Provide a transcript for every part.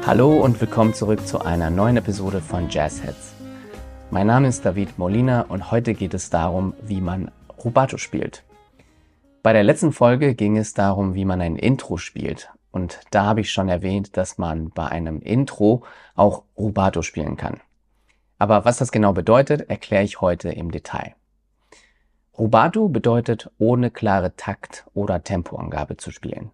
Hallo und willkommen zurück zu einer neuen Episode von Jazzheads. Mein Name ist David Molina und heute geht es darum, wie man Rubato spielt. Bei der letzten Folge ging es darum, wie man ein Intro spielt. Und da habe ich schon erwähnt, dass man bei einem Intro auch Rubato spielen kann. Aber was das genau bedeutet, erkläre ich heute im Detail. Rubato bedeutet, ohne klare Takt- oder Tempoangabe zu spielen.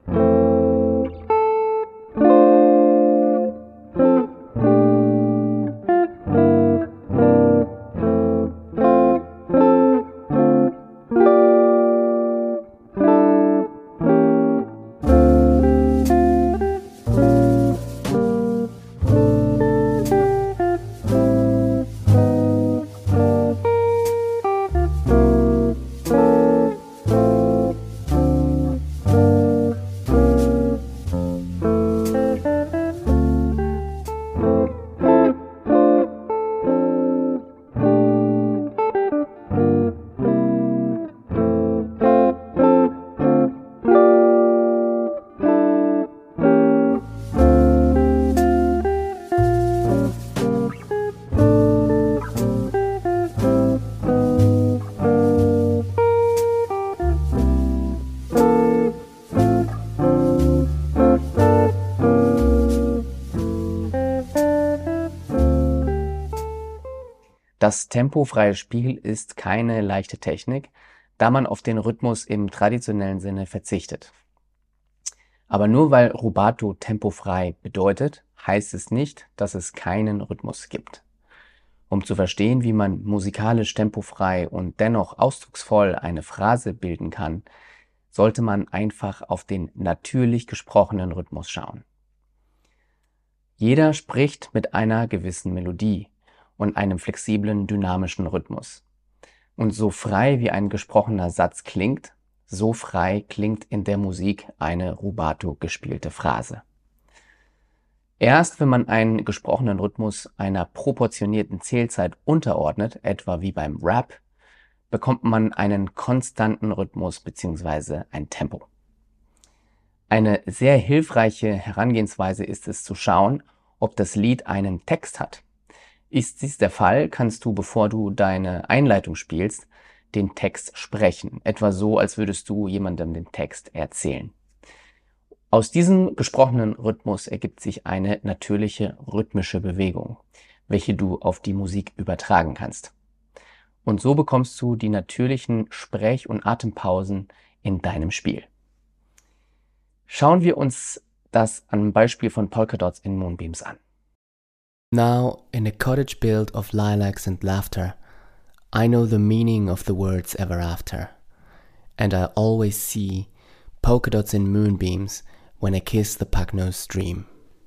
Das tempofreie Spiel ist keine leichte Technik, da man auf den Rhythmus im traditionellen Sinne verzichtet. Aber nur weil Rubato tempofrei bedeutet, heißt es nicht, dass es keinen Rhythmus gibt. Um zu verstehen, wie man musikalisch tempofrei und dennoch ausdrucksvoll eine Phrase bilden kann, sollte man einfach auf den natürlich gesprochenen Rhythmus schauen. Jeder spricht mit einer gewissen Melodie und einem flexiblen, dynamischen Rhythmus. Und so frei wie ein gesprochener Satz klingt, so frei klingt in der Musik eine Rubato gespielte Phrase. Erst wenn man einen gesprochenen Rhythmus einer proportionierten Zählzeit unterordnet, etwa wie beim Rap, bekommt man einen konstanten Rhythmus bzw. ein Tempo. Eine sehr hilfreiche Herangehensweise ist es zu schauen, ob das Lied einen Text hat. Ist dies der Fall, kannst du, bevor du deine Einleitung spielst, den Text sprechen, etwa so, als würdest du jemandem den Text erzählen. Aus diesem gesprochenen Rhythmus ergibt sich eine natürliche rhythmische Bewegung, welche du auf die Musik übertragen kannst. Und so bekommst du die natürlichen Sprech- und Atempausen in deinem Spiel. Schauen wir uns das am Beispiel von Polka Dots in Moonbeams an. Now, in a cottage built of lilacs and laughter, I know the meaning of the words ever after, and I always see polka dots in moonbeams when I kiss the pug-nosed stream.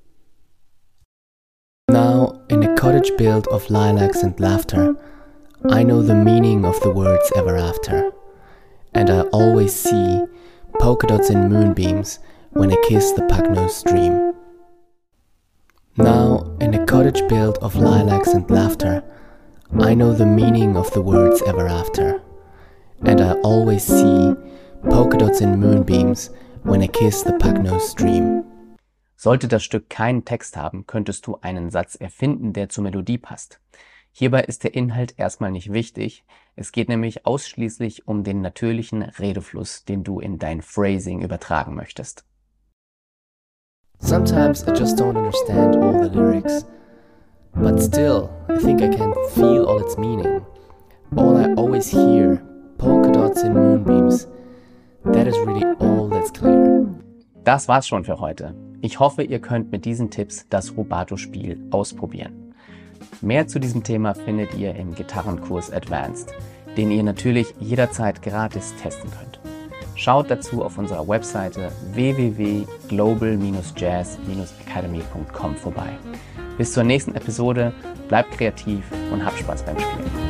Now, in a cottage built of lilacs and laughter, I know the meaning of the words ever after, and I always see polka dots in moonbeams when I kiss the pug-nosed stream. Now, in a cottage built of lilacs and laughter, I know the meaning of the words ever after, and I always see polka dots in moonbeams when I kiss the pug-nosed stream. Sollte das Stück keinen Text haben, könntest du einen Satz erfinden, der zur Melodie passt. Hierbei ist der Inhalt erstmal nicht wichtig, es geht nämlich ausschließlich um den natürlichen Redefluss, den du in dein Phrasing übertragen möchtest. Sometimes I just don't understand all the lyrics, but still, I think I can feel all its meaning. All I always hear, polka dots in moonbeams, that is really all that's clear. Das war's schon für heute. Ich hoffe, ihr könnt mit diesen Tipps das Rubato-Spiel ausprobieren. Mehr zu diesem Thema findet ihr im Gitarrenkurs Advanced, den ihr natürlich jederzeit gratis testen könnt. Schaut dazu auf unserer Webseite www.global-jazz-academy.com vorbei. Bis zur nächsten Episode, bleibt kreativ und habt Spaß beim Spielen.